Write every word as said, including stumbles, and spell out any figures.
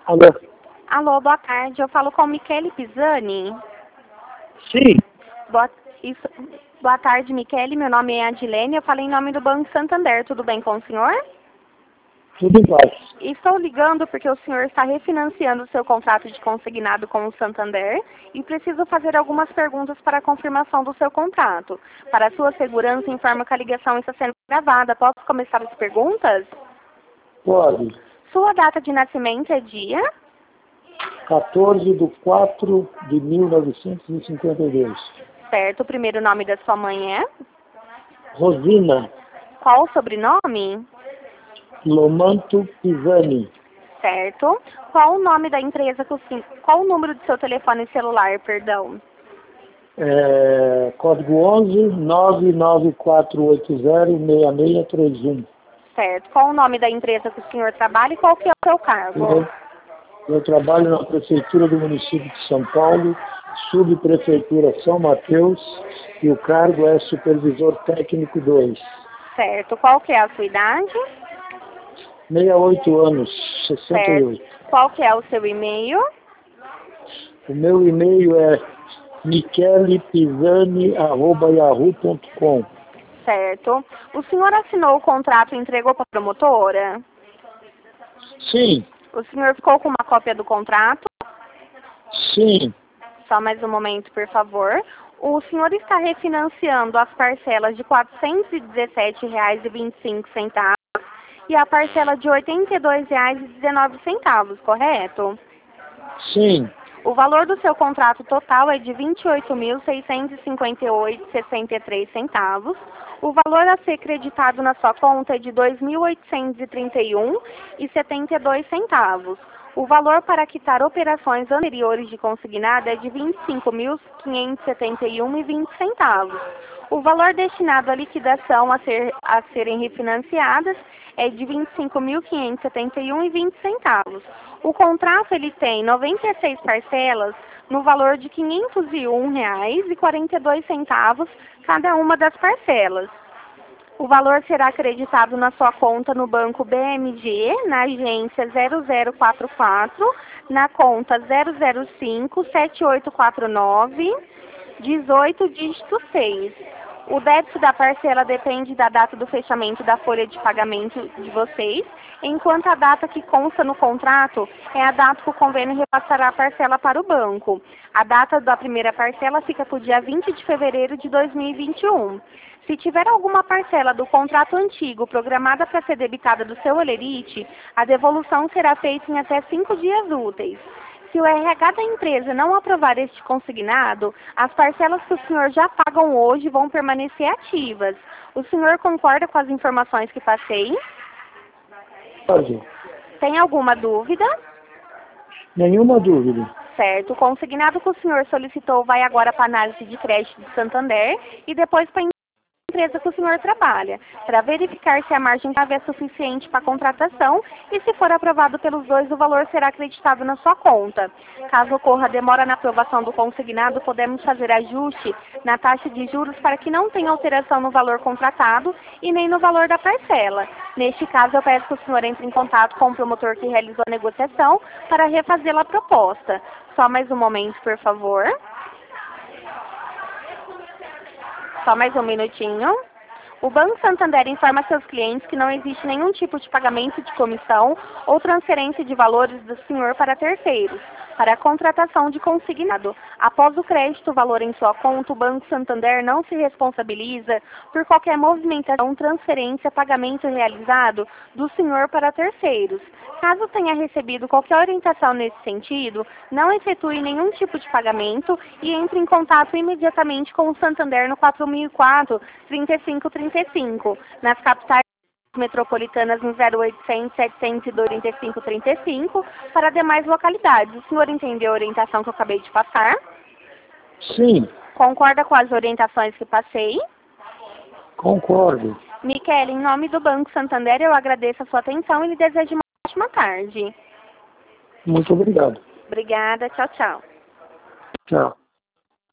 Alô? Alô, boa tarde. Eu falo com Michele Pisani. Sim. Boa, isso, boa tarde, Michele. Meu nome é Adilene. Eu falei em nome do Banco Santander. Tudo bem com o senhor? Tudo em paz. Estou ligando porque o senhor está refinanciando o seu contrato de consignado com o Santander e preciso fazer algumas perguntas para a confirmação do seu contrato. Para sua segurança, informo que a ligação está sendo gravada. Posso começar as perguntas? Pode. Sua data de nascimento é dia? quatorze de quatro de mil novecentos e cinquenta e dois. Certo. O primeiro nome da sua mãe é? Rosina Qual o sobrenome? Lomanto Pisani. Certo. Qual o nome da empresa que o senhor... Qual o número do seu telefone celular, perdão? É, código onze nove nove quatro oito zero seis seis três um. Certo. Qual o nome da empresa que o senhor trabalha e qual que é o seu cargo? Eu, eu trabalho na Prefeitura do município de São Paulo, Subprefeitura São Mateus, e o cargo é Supervisor Técnico dois. Certo. Qual que é a sua idade? sessenta e oito anos, sessenta e oito. Certo. Qual que é o seu e-mail? O meu e-mail é michelepisani arroba yahoo ponto com. Certo. O senhor assinou o contrato e entregou para a promotora? Sim, O senhor ficou com uma cópia do contrato? sim, Só mais um momento, por favor. O senhor está refinanciando as parcelas de quatrocentos e dezessete reais e vinte e cinco centavos e a parcela de oitenta e dois reais e dezenove centavos, correto? sim, O valor do seu contrato total é de vinte e oito mil seiscentos e cinquenta e oito reais e sessenta e três centavos. O valor a ser creditado na sua conta é de dois mil oitocentos e trinta e um reais e setenta e dois centavos. O valor para quitar operações anteriores de consignado é de vinte e cinco mil quinhentos e setenta e um reais e vinte centavos. O valor destinado à liquidação a, ser, a serem refinanciadas é de vinte e cinco mil quinhentos e setenta e um reais e vinte centavos. O contrato ele tem noventa e seis parcelas no valor de quinhentos e um reais e quarenta e dois centavos cada uma das parcelas. O valor será acreditado na sua conta no banco B M G, na agência zero zero quatro quatro, na conta zero zero cinco sete oito quatro nove, dezoito, dígito seis. O débito da parcela depende da data do fechamento da folha de pagamento de vocês, enquanto a data que consta no contrato é a data que o convênio repassará a parcela para o banco. A data da primeira parcela fica para o dia vinte de fevereiro de dois mil e vinte e um. Se tiver alguma parcela do contrato antigo programada para ser debitada do seu holerite, a devolução será feita em até cinco dias úteis. Se o R H da empresa não aprovar este consignado, as parcelas que o senhor já pagam hoje vão permanecer ativas. O senhor concorda com as informações que passei? pode. Tem alguma dúvida? Nenhuma dúvida. Certo. O consignado que o senhor solicitou vai agora para a análise de crédito do Santander e depois para a empresa que o senhor trabalha, para verificar se a margem é suficiente para a contratação e, se for aprovado pelos dois, o valor será acreditado na sua conta. Caso ocorra demora na aprovação do consignado, podemos fazer ajuste na taxa de juros para que não tenha alteração no valor contratado e nem no valor da parcela. Neste caso, eu peço que o senhor entre em contato com o promotor que realizou a negociação para refazê-la a proposta. Só mais um momento, por favor. Só mais um minutinho. O Banco Santander informa seus clientes que não existe nenhum tipo de pagamento de comissão ou transferência de valores do senhor para terceiros, para a contratação de consignado. Após o crédito do valor em sua conta, o Banco Santander não se responsabiliza por qualquer movimentação, transferência, pagamento realizado do senhor para terceiros. Caso tenha recebido qualquer orientação nesse sentido, não efetue nenhum tipo de pagamento e entre em contato imediatamente com o Santander no quatro mil e quatro, trinta e cinco trinta e cinco, nas capitais metropolitanas no zero oitocentos, setecentos e dois, trinta e cinco trinta e cinco, para demais localidades. O senhor entendeu a orientação que eu acabei de passar? Sim, Concorda com as orientações que passei? concordo. Michele, em nome do Banco Santander, eu agradeço a sua atenção e lhe desejo uma ótima tarde. Muito obrigado. Obrigada, tchau, tchau. Tchau.